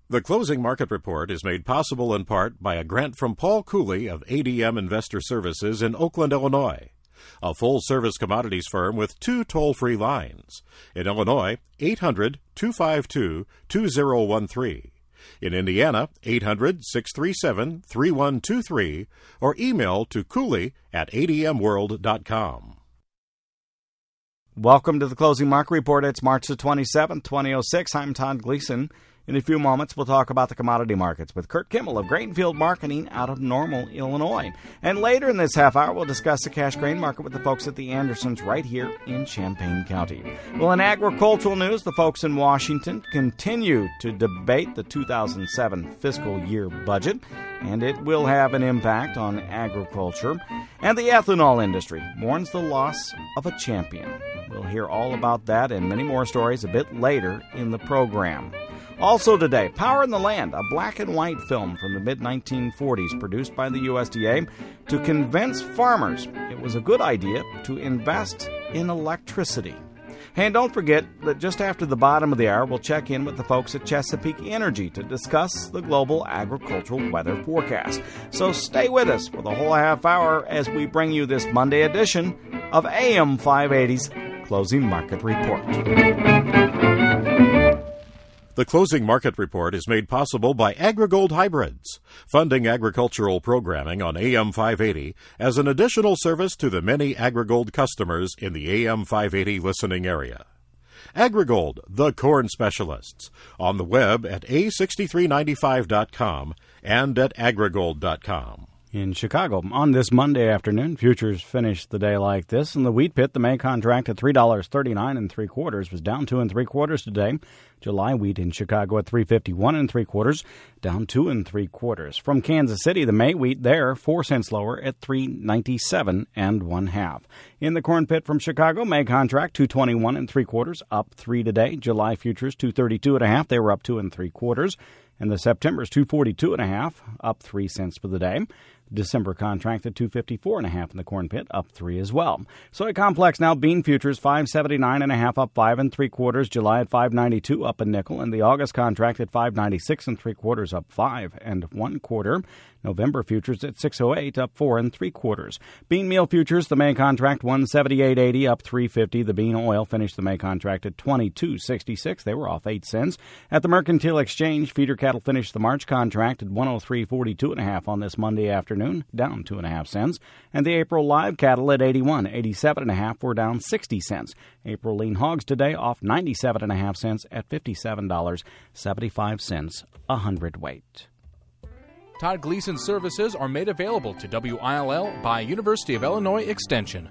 The Closing Market Report is made possible in part by a grant from Paul Cooley of ADM Investor Services in Oakland, Illinois, a full-service commodities firm with 2 toll-free lines. In Illinois, 800-252-2013. In Indiana, 800-637-3123, or email to cooley@admworld.com. Welcome to the Closing Market Report. It's March the 27th, 2006. I'm Todd Gleason. In a few moments, we'll talk about the commodity markets with Kurt Kimmel of Grainfield Marketing out of Normal, Illinois. And later in this half hour, we'll discuss the cash grain market with the folks at the Andersons right here in Champaign County. Well, in agricultural news, the folks in Washington continue to debate the 2007 fiscal year budget, and it will have an impact on agriculture. And the ethanol industry mourns the loss of a champion. We'll hear all about that and many more stories a bit later in the program. Also today, Power in the Land, a black and white film from the mid-1940s produced by the USDA to convince farmers it was a good idea to invest in electricity. And don't forget that just after the bottom of the hour, we'll check in with the folks at Chesapeake Energy to discuss the global agricultural weather forecast. So stay with us for the whole half hour as we bring you this Monday edition of AM 580's Closing Market Report. The Closing Market Report is made possible by AgriGold Hybrids, funding agricultural programming on AM 580 as an additional service to the many AgriGold customers in the AM 580 listening area. AgriGold, the corn specialists, on the web at a6395.com and at agrigold.com. In Chicago, on this Monday afternoon, futures finished the day like this. In the wheat pit, the May contract at $3.39 3/4 was down 2 3/4 today. July wheat in Chicago at $3.51 3/4, down 2 3/4. From Kansas City, the May wheat there 4 cents lower at $3.97 1/2. In the corn pit from Chicago, May contract $2.21 3/4, up 3 today. July futures $2.32 1/2, they were up 2 3/4. And the September's $2.42 1/2, up 3 cents for the day. December contract at $2.54 1/2 in the corn pit, up 3 as well. Soy complex now, bean futures $5.79 1/2, up 5 3/4. July at $5.92, up a nickel, and the August contract at $5.96 3/4, up 5 1/4. November futures at $6.08, up 4 3/4. Bean meal futures, the May contract $178.80, up 3.50. The bean oil finished the May contract at $22.66. They were off 8 cents. At the Mercantile Exchange, feeder cattle finished the March contract at $103.42 1/2 on this Monday afternoon, down 2.5 cents. And the April live cattle at $81.87 1/2 were down 60 cents. April lean hogs today off 97.5 cents at $57.75 a hundredweight. Todd Gleason services are made available to WILL by University of Illinois Extension.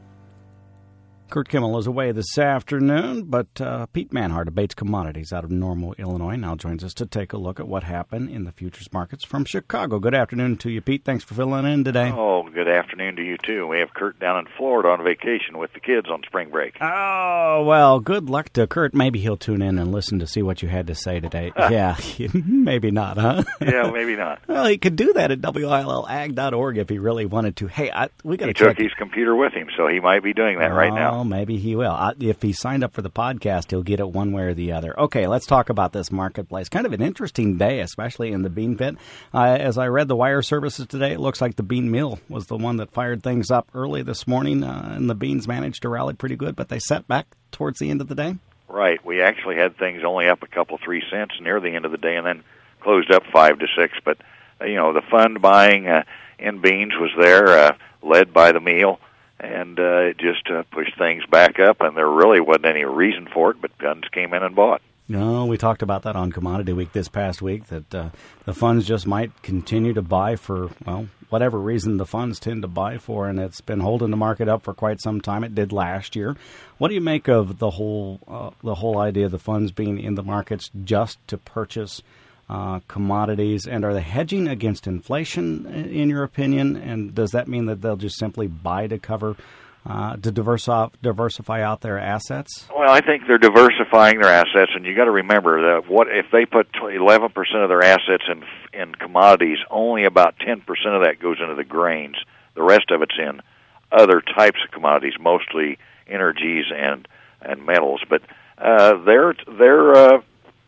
Kurt Kimmel is away this afternoon, but Pete Manhart of Bates Commodities out of Normal, Illinois, now joins us to take a look at what happened in the futures markets from Chicago. Good afternoon to you, Pete. Thanks for filling in today. Oh, good afternoon to you, too. We have Kurt down in Florida on vacation with the kids on spring break. Oh, well, good luck to Kurt. Maybe he'll tune in and listen to see what you had to say today. Yeah, maybe not, huh? Yeah, maybe not. Well, he could do that at WILLAG.org if he really wanted to. Hey, we got to check. He took his computer with him, so he might be doing that right now. Maybe he will. If he signed up for the podcast, he'll get it one way or the other. Okay, let's talk about this marketplace. Kind of an interesting day, especially in the bean pit. As I read the wire services today, it looks like the bean mill was the one that fired things up early this morning, and the beans managed to rally pretty good, but they set back towards the end of the day. Right. We actually had things only up a couple, 3 cents near the end of the day, and then closed up 5 to 6. But, the fund buying in beans was there, led by the meal. And it just pushed things back up, and there really wasn't any reason for it, but funds came in and bought. No, we talked about that on Commodity Week this past week, that the funds just might continue to buy for, whatever reason the funds tend to buy for, and it's been holding the market up for quite some time. It did last year. What do you make of the whole idea of the funds being in the markets just to purchase commodities, and are they hedging against inflation, in your opinion? And does that mean that they'll just simply buy to cover, to diversify out their assets? Well, I think they're diversifying their assets, and you got to remember that what if they put 11% of their assets in commodities, only about 10% of that goes into the grains. The rest of it's in other types of commodities, mostly energies and metals. But they're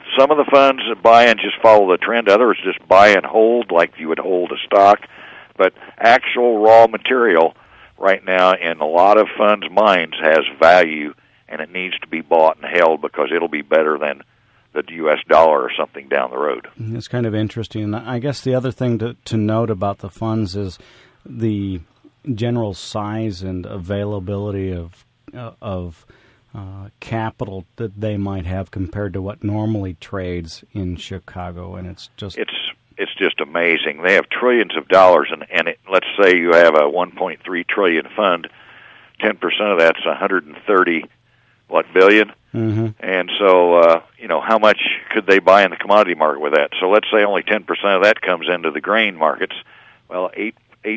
some of the funds buy and just follow the trend. Others just buy and hold like you would hold a stock. But actual raw material right now in a lot of funds' minds has value, and it needs to be bought and held because it'll be better than the U.S. dollar or something down the road. It's kind of interesting. I guess the other thing to note about the funds is the general size and availability of capital that they might have compared to what normally trades in Chicago, and it's just amazing. They have trillions of dollars, and let's say you have a $1.3 trillion fund, 10% of that's 130 billion, and so how much could they buy in the commodity market with that? So let's say only 10% of that comes into the grain markets. Well, 8%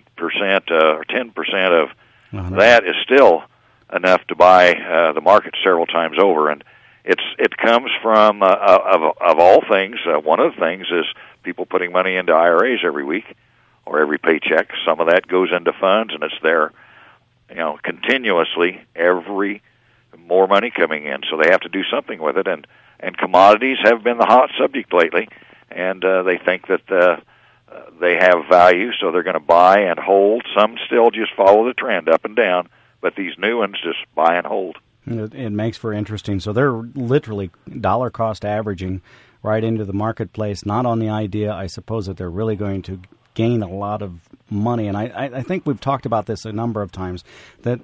or 10% of that is still enough to buy the market several times over, and it comes from of all things. One of the things is people putting money into IRAs every week or every paycheck. Some of that goes into funds, and it's there, continuously more money coming in. So they have to do something with it, and commodities have been the hot subject lately, and they think that they have value, so they're going to buy and hold. Some still just follow the trend up and down, but these new ones just buy and hold. It makes for interesting. So they're literally dollar cost averaging right into the marketplace, not on the idea, I suppose, that they're really going to gain a lot of money. And I think we've talked about this a number of times, that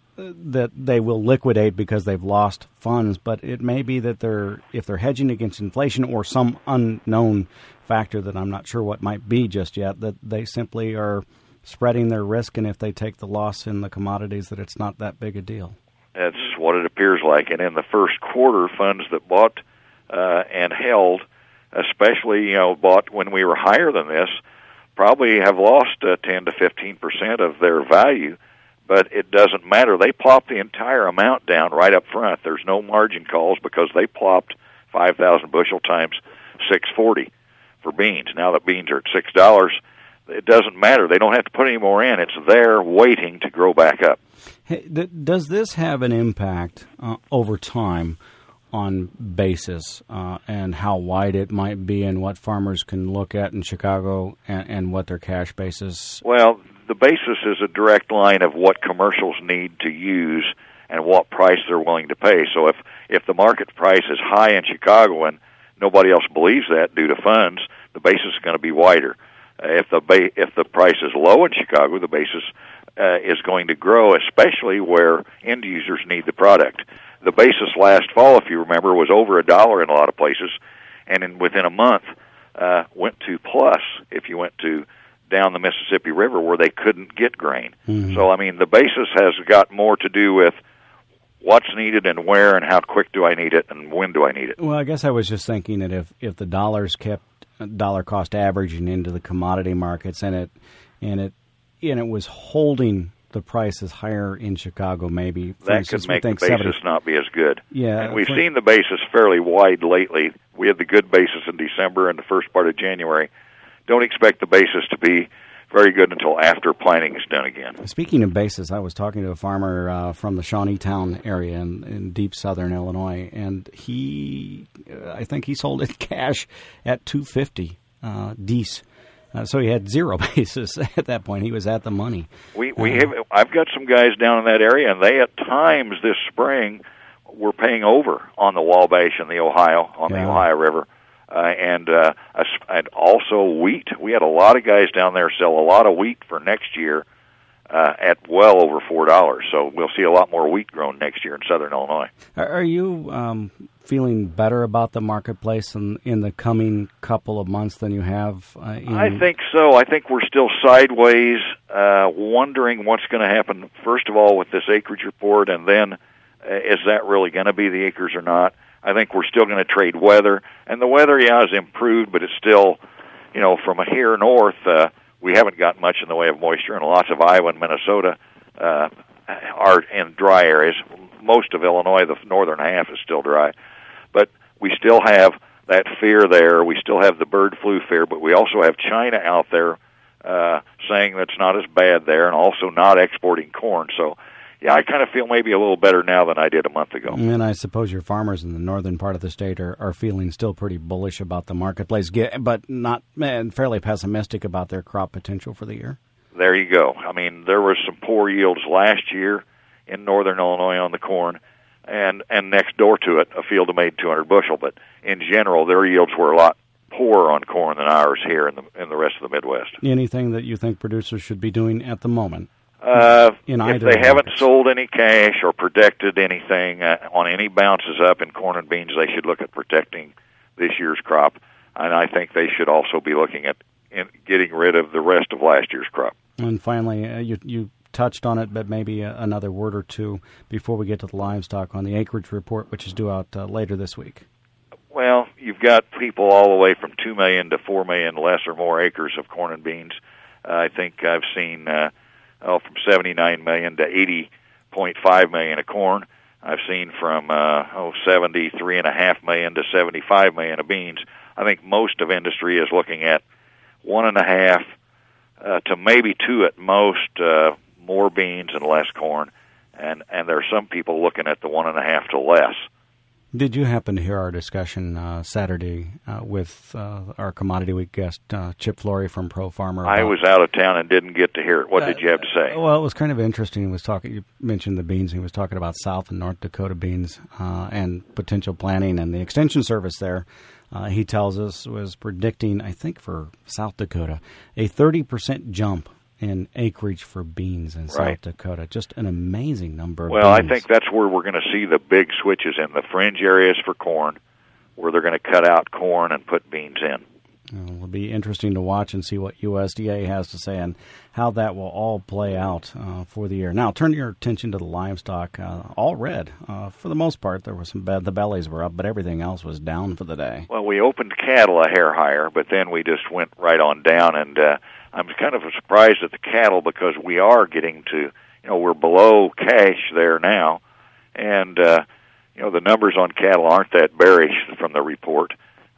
they will liquidate because they've lost funds, but it may be that if they're hedging against inflation or some unknown factor that I'm not sure what might be just yet, that they simply are spreading their risk, and if they take the loss in the commodities, that it's not that big a deal. That's what it appears like. And in the first quarter, funds that bought and held, especially bought when we were higher than this, probably have lost 10 to 15% of their value. But it doesn't matter. They plopped the entire amount down right up front. There's no margin calls because they plopped 5,000 bushel times 640 for beans. Now that beans are at $6, it doesn't matter. They don't have to put any more in. It's there waiting to grow back up. Hey, does this have an impact over time on basis and how wide it might be and what farmers can look at in Chicago and what their cash basis? Well, the basis is a direct line of what commercials need to use and what price they're willing to pay. So if the market price is high in Chicago and nobody else believes that due to funds, the basis is going to be wider. If the price is low in Chicago, the basis is going to grow, especially where end users need the product. The basis last fall, if you remember, was over $1 in a lot of places, and within a month went to plus if you went to down the Mississippi River where they couldn't get grain. Mm-hmm. So, the basis has got more to do with what's needed and where and how quick do I need it and when do I need it. Well, I guess I was just thinking that if the dollars kept dollar cost averaging into the commodity markets and it was holding the prices higher in Chicago, maybe for that instance, could make the basis not be as good. Yeah, and we've seen the basis fairly wide lately. We had the good basis in December and the first part of January. Don't expect the basis to be very good until after planting is done again. Speaking of basis, I was talking to a farmer from the Shawneetown area in deep southern Illinois, and I think he sold it cash at $2.50 Dees. So he had zero basis at that point. He was at the money. I've got some guys down in that area, and they at times this spring were paying over on the Wabash and the Ohio the Ohio River. And also wheat. We had a lot of guys down there sell a lot of wheat for next year at well over $4. So we'll see a lot more wheat grown next year in southern Illinois. Are you feeling better about the marketplace in the coming couple of months than you have? I think so. I think we're still sideways, wondering what's going to happen, first of all, with this acreage report, and then is that really going to be the acres or not? I think we're still going to trade weather, and the weather, has improved, but it's still, from here north, we haven't got much in the way of moisture, and lots of Iowa and Minnesota are in dry areas. Most of Illinois, the northern half, is still dry, but we still have that fear there. We still have the bird flu fear, but we also have China out there saying that's not as bad there, and also not exporting corn. So, yeah, I kind of feel maybe a little better now than I did a month ago. And I suppose your farmers in the northern part of the state are feeling still pretty bullish about the marketplace, but not fairly pessimistic about their crop potential for the year. There you go. I mean, there were some poor yields last year in northern Illinois on the corn, and next door to it, a field that made 200 bushel. But in general, their yields were a lot poorer on corn than ours here in the rest of the Midwest. Anything that you think producers should be doing at the moment? If they haven't sold any cash or protected anything on any bounces up in corn and beans, they should look at protecting this year's crop. And I think they should also be looking at getting rid of the rest of last year's crop. And finally, you touched on it, but maybe another word or two before we get to the livestock on the acreage report, which is due out later this week. Well, you've got people all the way from 2 million to 4 million less or more acres of corn and beans. I think I've seen from 79 million to 80.5 million of corn. I've seen from 73.5 million to 75 million of beans. I think most of industry is looking at 1.5 to maybe 2 at most, more beans and less corn, and there are some people looking at the 1.5 to less. Did you happen to hear our discussion Saturday with our Commodity Week guest, Chip Flory from Pro Farmer? I was out of town and didn't get to hear it. What did you have to say? Well, it was kind of interesting. He was talking. You mentioned the beans. He was talking about South and North Dakota beans and potential planting, and the Extension Service there, he tells us, was predicting, I think for South Dakota, a 30% jump in acreage for beans in South Dakota. Just an amazing number of beans. I think that's where we're going to see the big switches in the fringe areas for corn, where they're going to cut out corn and put beans in. It'll be interesting to watch and see what USDA has to say and how that will all play out for the year. Now, turn your attention to the livestock. All red. For the most part, there was the bellies were up, but everything else was down for the day. Well, we opened cattle a hair higher, but then we just went right on down, and I'm kind of surprised at the cattle because we are getting to, we're below cash there now, and, the numbers on cattle aren't that bearish from the report.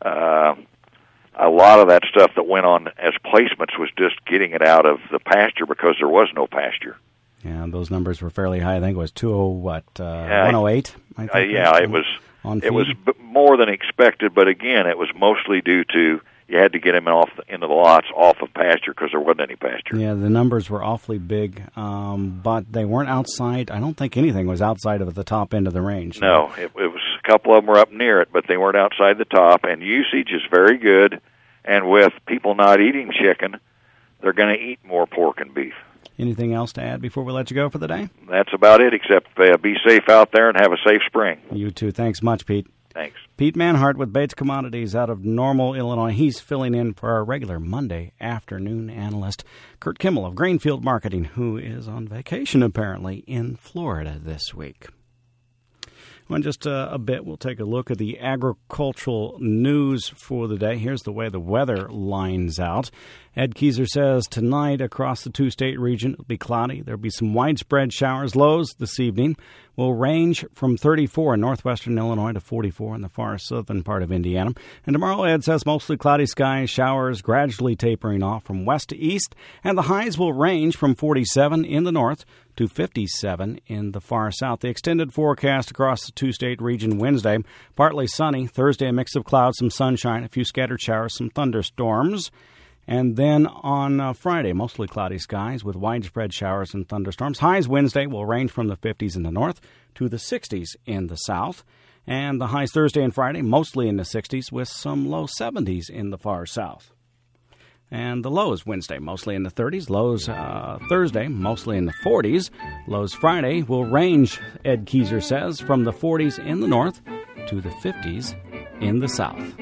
A lot of that stuff that went on as placements was just getting it out of the pasture because there was no pasture. Yeah, those numbers were fairly high. I think it was 108. I think it was more than expected, but again, it was mostly due to you had to get them into the lots off of pasture because there wasn't any pasture. Yeah, the numbers were awfully big, but they weren't outside. I don't think anything was outside of the top end of the range. No, it was a couple of them were up near it, but they weren't outside the top, and usage is very good, and with people not eating chicken, they're going to eat more pork and beef. Anything else to add before we let you go for the day? That's about it, except be safe out there and have a safe spring. You too. Thanks much, Pete. Thanks. Pete Manhart with Bates Commodities out of Normal, Illinois. He's filling in for our regular Monday afternoon analyst, Kurt Kimmel of Grainfield Marketing, who is on vacation apparently in Florida this week. Well, in just a bit, we'll take a look at the agricultural news for the day. Here's the way the weather lines out. Ed Keyser says tonight across the two-state region it'll be cloudy. There'll be some widespread showers. Lows this evening will range from 34 in northwestern Illinois to 44 in the far southern part of Indiana. And tomorrow, Ed says mostly cloudy skies, showers gradually tapering off from west to east, and the highs will range from 47 in the north to 57 in the far south. The extended forecast across the two-state region Wednesday, partly sunny. Thursday, a mix of clouds, some sunshine, a few scattered showers, some thunderstorms. And then on Friday, mostly cloudy skies with widespread showers and thunderstorms. Highs Wednesday will range from the 50s in the north to the 60s in the south. And the highs Thursday and Friday, mostly in the 60s with some low 70s in the far south. And the lows Wednesday, mostly in the 30s. Lows Thursday, mostly in the 40s. Lows Friday will range, Ed Keyser says, from the 40s in the north to the 50s in the south.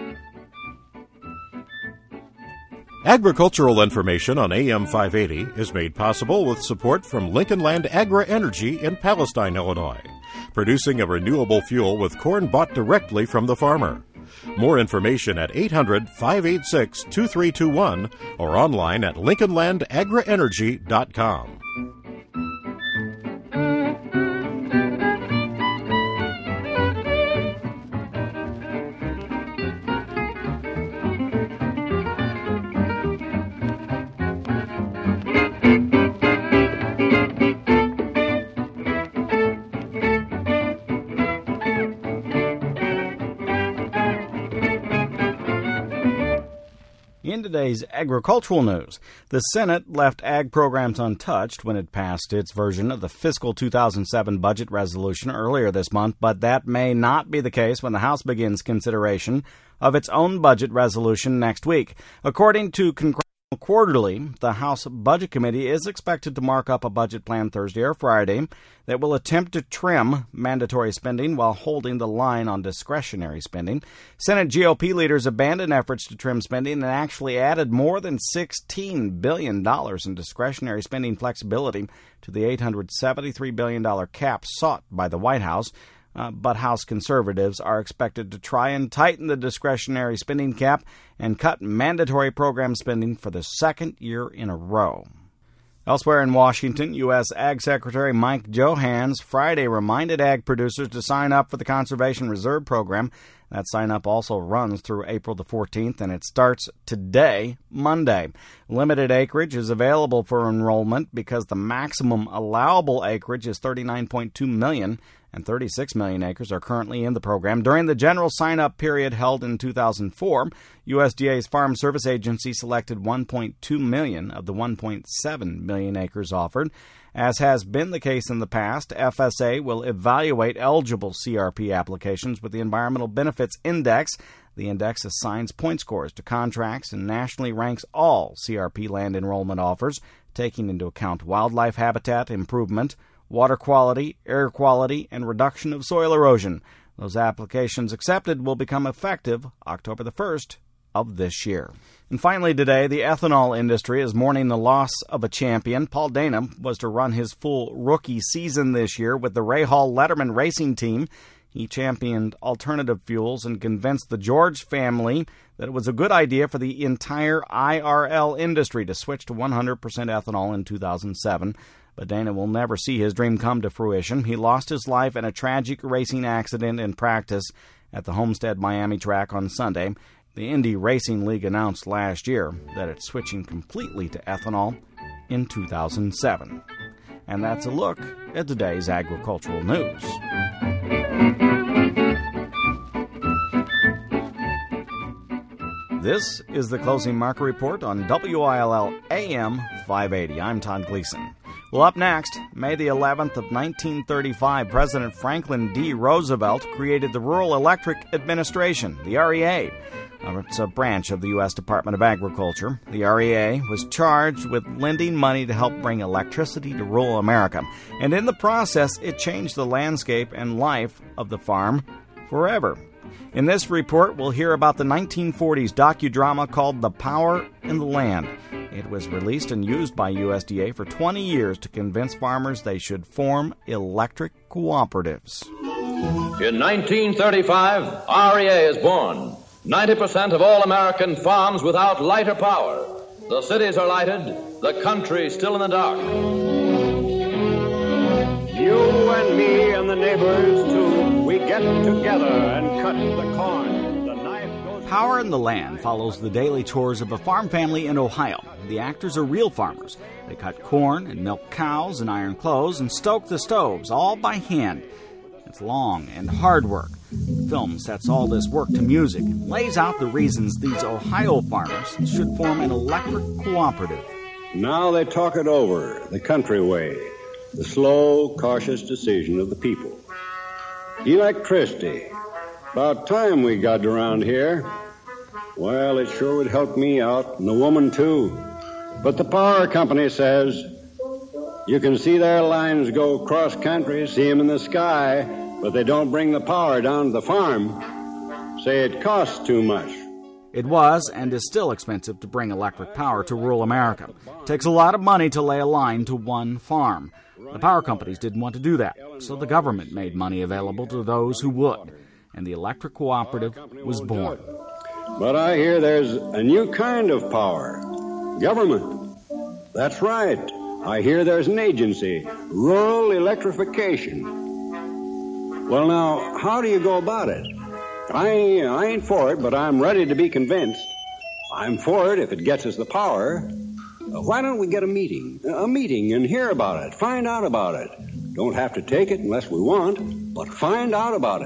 Agricultural information on AM 580 is made possible with support from Lincoln Land Agri-Energy in Palestine, Illinois, producing a renewable fuel with corn bought directly from the farmer. More information at 800-586-2321 or online at lincolnlandagrienergy.com. In today's agricultural news, the Senate left ag programs untouched when it passed its version of the fiscal 2007 budget resolution earlier this month, but that may not be the case when the House begins consideration of its own budget resolution next week. According to Congressional Quarterly, the House Budget Committee is expected to mark up a budget plan Thursday or Friday that will attempt to trim mandatory spending while holding the line on discretionary spending. Senate GOP leaders abandoned efforts to trim spending and actually added more than $16 billion in discretionary spending flexibility to the $873 billion cap sought by the White House. But House conservatives are expected to try and tighten the discretionary spending cap and cut mandatory program spending for the second year in a row. Elsewhere in Washington, U.S. Ag Secretary Mike Johanns Friday reminded ag producers to sign up for the Conservation Reserve Program. That sign-up also runs through April the 14th, and it starts today, Monday. Limited acreage is available for enrollment because the maximum allowable acreage is 39.2 million, and 36 million acres are currently in the program. During the general sign-up period held in 2004, USDA's Farm Service Agency selected 1.2 million of the 1.7 million acres offered. As has been the case in the past, FSA will evaluate eligible CRP applications with the Environmental Benefits Index. The index assigns point scores to contracts and nationally ranks all CRP land enrollment offers, taking into account wildlife habitat improvement, water quality, air quality, and reduction of soil erosion. Those applications accepted will become effective October the 1st of this year. And finally today, the ethanol industry is mourning the loss of a champion. Paul Dana was to run his full rookie season this year with the Rahal Letterman racing team. He championed alternative fuels and convinced the George family that it was a good idea for the entire IRL industry to switch to 100% ethanol in 2007. But Dana will never see his dream come to fruition. He lost his life in a tragic racing accident in practice at the Homestead Miami track on Sunday. The Indy Racing League announced last year that it's switching completely to ethanol in 2007. And that's a look at today's agricultural news. This is the Closing Market Report on WILL AM 580. I'm Todd Gleason. Well, up next, May the 11th of 1935, President Franklin D. Roosevelt created the Rural Electric Administration, the REA. It's a branch of the U.S. Department of Agriculture. The REA was charged with lending money to help bring electricity to rural America. And in the process, it changed the landscape and life of the farm forever. In this report, we'll hear about the 1940s docudrama called The Power in the Land. It was released and used by USDA for 20 years to convince farmers they should form electric cooperatives. In 1935, REA is born. 90% of all American farms without light or power. The cities are lighted, the country still in the dark. You and me and the neighbors, too, we get together and cut the corn. The knife goes... Power in the Land follows the daily chores of a farm family in Ohio. The actors are real farmers. They cut corn and milk cows and iron clothes and stoke the stoves, all by hand. It's long and hard work. The film sets all this work to music and lays out the reasons these Ohio farmers should form an electric cooperative. Now they talk it over, the country way, the slow, cautious decision of the people. Electricity. About time we got around here. Well, it sure would help me out, and the woman too. But the power company says you can see their lines go cross country, see them in the sky, but they don't bring the power down to the farm. Say it costs too much. It was and is still expensive to bring electric power to rural America. It takes a lot of money to lay a line to one farm. The power companies didn't want to do that, so the government made money available to those who would, and the electric cooperative was born. But I hear there's a new kind of power. Government. That's right. I hear there's an agency, Rural Electrification. Well, now, how do you go about it? I ain't for it, but I'm ready to be convinced. I'm for it if it gets us the power. Why don't we get a meeting and hear about it, find out about it. Don't have to take it unless we want, but find out about it.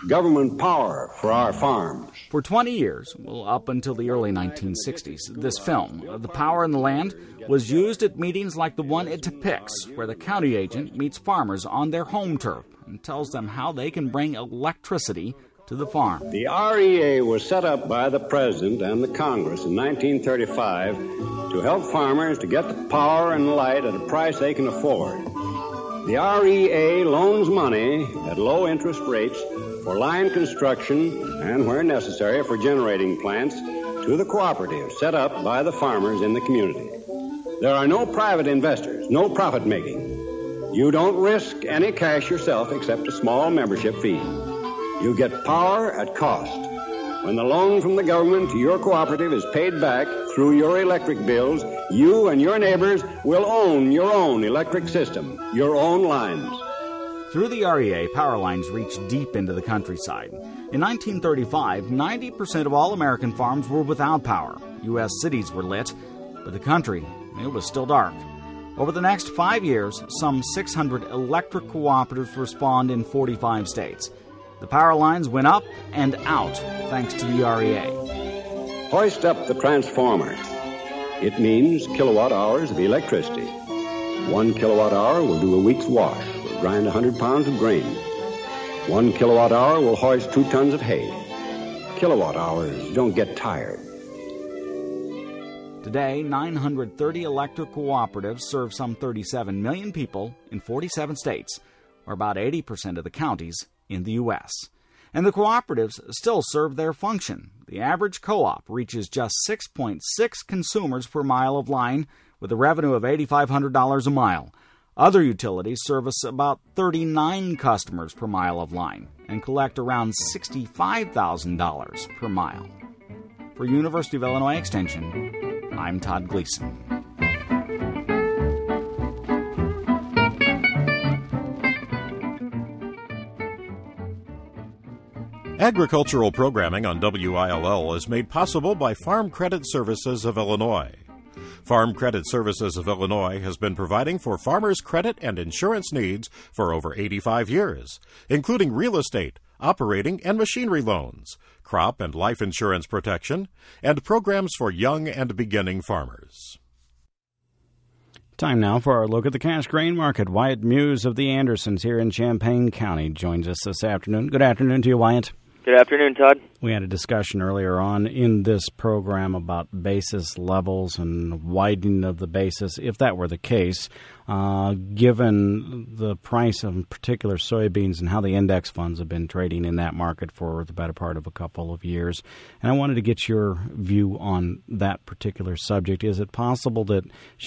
government power for our farms. For 20 years, well, up until the early 1960s, this film, The Power in the Land, was used at meetings like the one it depicts, where the county agent meets farmers on their home turf and tells them how they can bring electricity to the farm. The REA was set up by the President and the Congress in 1935 to help farmers to get the power and light at a price they can afford. The REA loans money at low interest rates for line construction and, where necessary, for generating plants to the cooperatives set up by the farmers in the community. There are no private investors, no profit making. You don't risk any cash yourself except a small membership fee. You get power at cost. When the loan from the government to your cooperative is paid back through your electric bills, you and your neighbors will own your own electric system, your own lines. Through the REA, power lines reached deep into the countryside. In 1935, 90% of all American farms were without power. U.S. cities were lit, but the country, it was still dark. Over the next 5 years, some 600 electric cooperatives were spawned in 45 states. The power lines went up and out thanks to the REA. Hoist up the transformer. It means kilowatt hours of electricity. 1 kilowatt hour will do a week's wash, will grind 100 pounds of grain. 1 kilowatt hour will hoist 2 tons of hay. Kilowatt hours don't get tired. Today, 930 electric cooperatives serve some 37 million people in 47 states, or about 80% of the counties in the U.S. And the cooperatives still serve their function. The average co-op reaches just 6.6 consumers per mile of line, with a revenue of $8,500 a mile. Other utilities service about 39 customers per mile of line and collect around $65,000 per mile. For University of Illinois Extension, I'm Todd Gleason. Agricultural programming on WILL is made possible by Farm Credit Services of Illinois. Farm Credit Services of Illinois has been providing for farmers' credit and insurance needs for over 85 years, including real estate, operating and machinery loans, crop and life insurance protection, and programs for young and beginning farmers. Time now for our look at the cash grain market. Wyatt Muse of the Andersons here in Champaign County joins us this afternoon. Good afternoon to you, Wyatt. Good afternoon, Todd. We had a discussion earlier on in this program about basis levels and widening of the basis. If that were the case, given the price of particular soybeans and how the index funds have been trading in that market for the better part of a couple of years, and I wanted to get your view on that particular subject. Is it possible that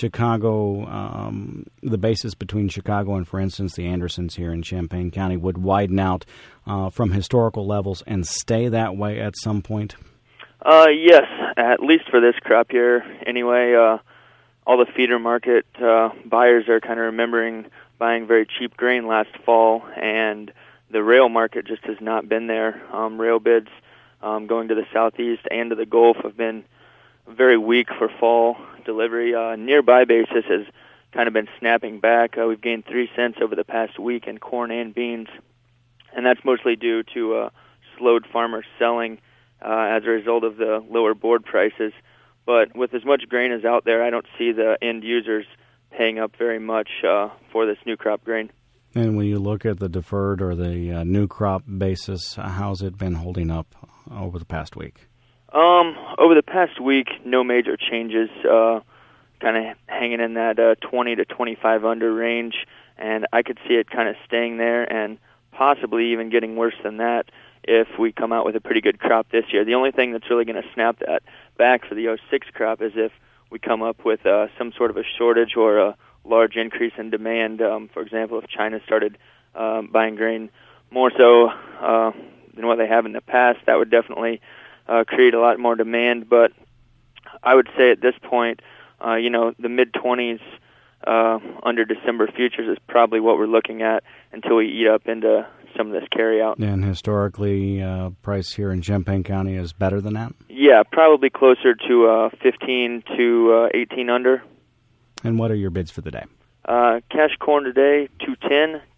Chicago, the basis between Chicago and, for instance, the Andersons here in Champaign County would widen out from historical levels and stay that way at some point? Yes, at least for this crop year. Anyway, all the feeder market buyers are kind of remembering buying very cheap grain last fall, and the rail market just has not been there. Rail bids going to the southeast and to the Gulf have been very weak for fall delivery. Nearby basis has kind of been snapping back. We've gained 3 cents over the past week in corn and beans, and that's mostly due to slowed farmers selling as a result of the lower board prices. But with as much grain as out there, I don't see the end users paying up very much for this new crop grain. And when you look at the deferred or the new crop basis, how's it been holding up over the past week? Over the past week, no major changes, kind of hanging in that 20 to 25 under range, and I could see it kind of staying there and possibly even getting worse than that if we come out with a pretty good crop this year. The only thing that's really going to snap that back for the 06 crop is if we come up with some sort of a shortage or a large increase in demand. For example, if China started buying grain more so than what they have in the past, that would definitely create a lot more demand. But I would say at this point, the mid-20s under December futures is probably what we're looking at until we eat up into some of this carryout. And historically, price here in Champaign County is better than that? Yeah, probably closer to 15 to 18 under. And what are your bids for the day? Cash corn today, $2.10.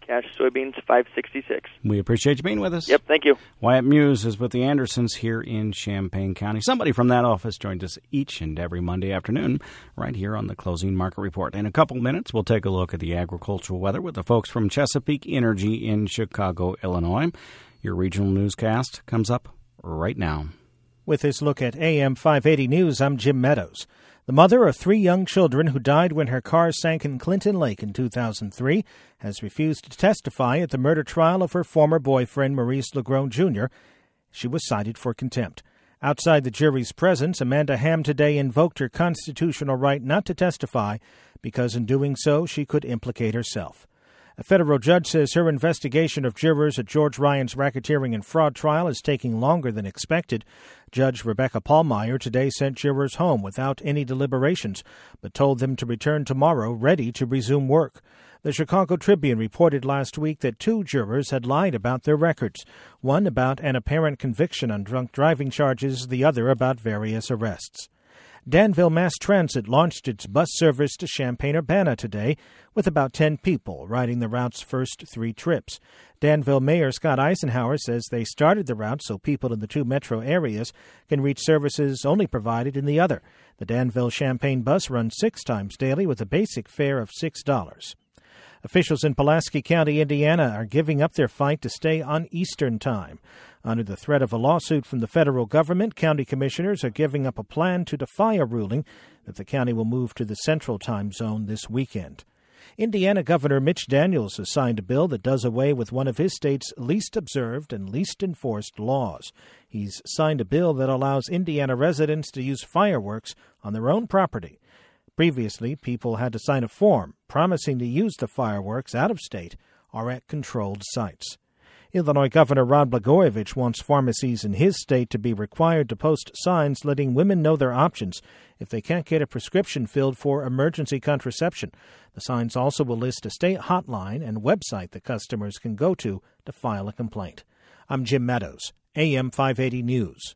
Cash soybeans, $5.66. We appreciate you being with us. Yep, thank you. Wyatt Muse is with the Andersons here in Champaign County. Somebody from that office joins us each and every Monday afternoon right here on the Closing Market Report. In a couple minutes, we'll take a look at the agricultural weather with the folks from Chesapeake Energy in Chicago, Illinois. Your regional newscast comes up right now. With this look at AM 580 News, I'm Jim Meadows. The mother of 3 young children who died when her car sank in Clinton Lake in 2003 has refused to testify at the murder trial of her former boyfriend, Maurice LeGrone Jr. She was cited for contempt. Outside the jury's presence, Amanda Hamm today invoked her constitutional right not to testify because in doing so she could implicate herself. A federal judge says her investigation of jurors at George Ryan's racketeering and fraud trial is taking longer than expected. Judge Rebecca Pallmeyer today sent jurors home without any deliberations, but told them to return tomorrow ready to resume work. The Chicago Tribune reported last week that 2 jurors had lied about their records, one about an apparent conviction on drunk driving charges, the other about various arrests. Danville Mass Transit launched its bus service to Champaign-Urbana today, with about 10 people riding the route's first 3 trips. Danville Mayor Scott Eisenhower says they started the route so people in the 2 metro areas can reach services only provided in the other. The Danville-Champaign bus runs 6 times daily with a basic fare of $6. Officials in Pulaski County, Indiana, are giving up their fight to stay on Eastern Time. Under the threat of a lawsuit from the federal government, county commissioners are giving up a plan to defy a ruling that the county will move to the Central Time Zone this weekend. Indiana Governor Mitch Daniels has signed a bill that does away with one of his state's least observed and least enforced laws. He's signed a bill that allows Indiana residents to use fireworks on their own property. Previously, people had to sign a form promising to use the fireworks out of state or at controlled sites. Illinois Governor Rod Blagojevich wants pharmacies in his state to be required to post signs letting women know their options if they can't get a prescription filled for emergency contraception. The signs also will list a state hotline and website that customers can go to file a complaint. I'm Jim Meadows, AM 580 News.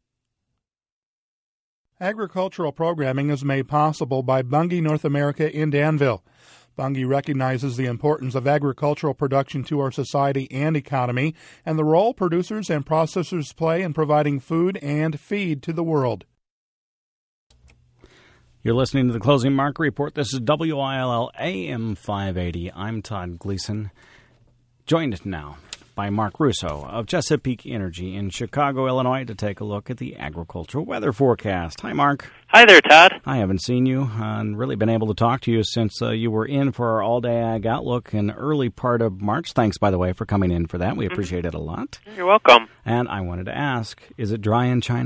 Agricultural programming is made possible by Bunge North America in Danville. Bunge recognizes the importance of agricultural production to our society and economy and the role producers and processors play in providing food and feed to the world. You're listening to the Closing Market Report. This is WILL AM 580. I'm Todd Gleason, joined now by Mark Russo of Chesapeake Energy in Chicago, Illinois, to take a look at the agricultural weather forecast. Hi, Mark. Hi there, Todd. I haven't seen you and really been able to talk to you since you were in for our all-day ag outlook in early part of March. Thanks, by the way, for coming in for that. We appreciate it a lot. You're welcome. And I wanted to ask, is it dry in China?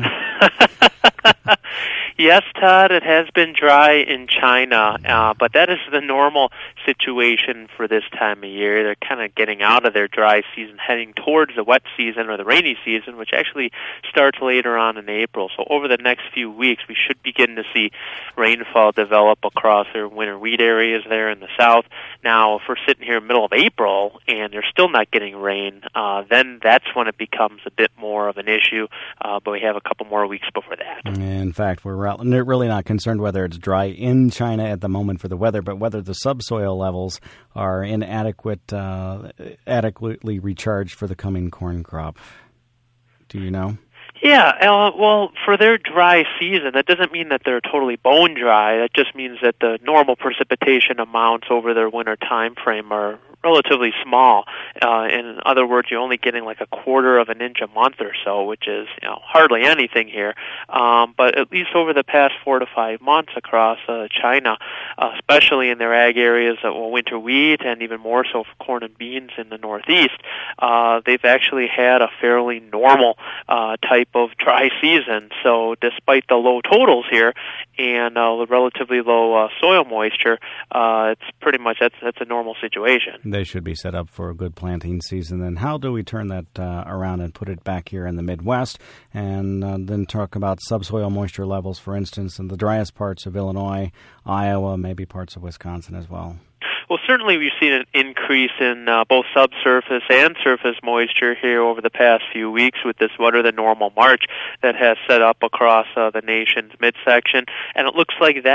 Yes, Todd, it has been dry in China, but that is the normal situation for this time of year. They're kind of getting out of their dry season, heading towards the wet season or the rainy season, which actually starts later on in April. So over the next few weeks, we should begin to see rainfall develop across their winter wheat areas there in the south. Now, if we're sitting here in the middle of April and they're still not getting rain, then that's when it becomes a bit more of an issue, but we have a couple more weeks before that. In fact, we're really not concerned whether it's dry in China at the moment for the weather, but whether the subsoil levels are adequately recharged for the coming corn crop. Do you know? Yeah, well, for their dry season, that doesn't mean that they're totally bone dry. That just means that the normal precipitation amounts over their winter time frame are relatively small. In other words, you're only getting like a quarter of an inch a month or so, which is hardly anything here. But at least over the past 4 to 5 months across China, especially in their ag areas of winter wheat and even more so for corn and beans in the northeast, they've actually had a fairly normal type of dry season. So despite the low totals here and the relatively low soil moisture, it's pretty much that's a normal situation. They should be set up for a good planting season. Then how do we turn that around and put it back here in the Midwest and then talk about subsoil moisture levels, for instance, in the driest parts of Illinois, Iowa, maybe parts of Wisconsin as well? Well, certainly we've seen an increase in both subsurface and surface moisture here over the past few weeks with this wetter-than-normal March that has set up across the nation's midsection. And it looks like that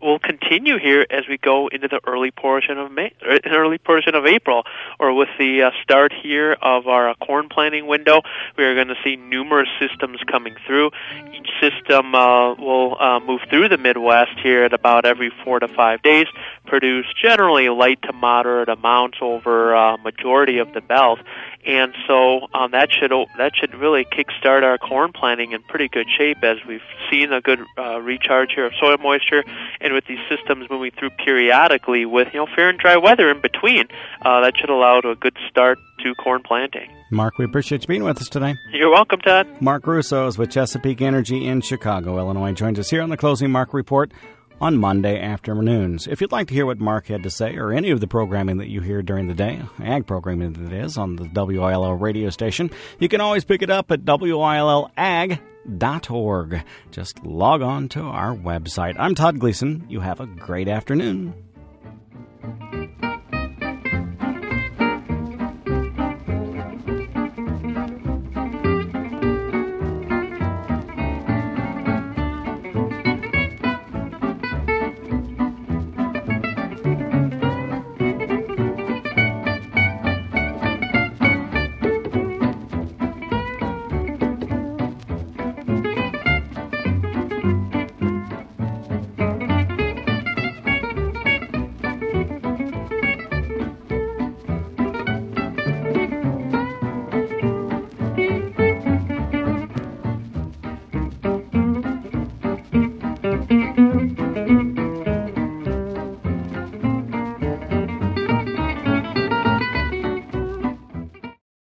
will continue here as we go into the early portion of April, or with the start here of our corn planting window. We are going to see numerous systems coming through. Each system will move through the Midwest here at about every 4 to 5 days, produce generally light to moderate amounts over majority of the belt, and so that should really kickstart our corn planting in pretty good shape, as we've seen a good recharge here of soil moisture, and with these systems moving through periodically with fair and dry weather in between, that should allow to a good start to corn planting. Mark, we appreciate you being with us today. You're welcome, Todd. Mark Russo is with Chesapeake Energy in Chicago, Illinois. Joins us here on the Closing Market Report on Monday afternoons. If you'd like to hear what Mark had to say, or any of the programming that you hear during the day, ag programming that is, on the WILL radio station, you can always pick it up at WILLAG.org. Just log on to our website. I'm Todd Gleason. You have a great afternoon.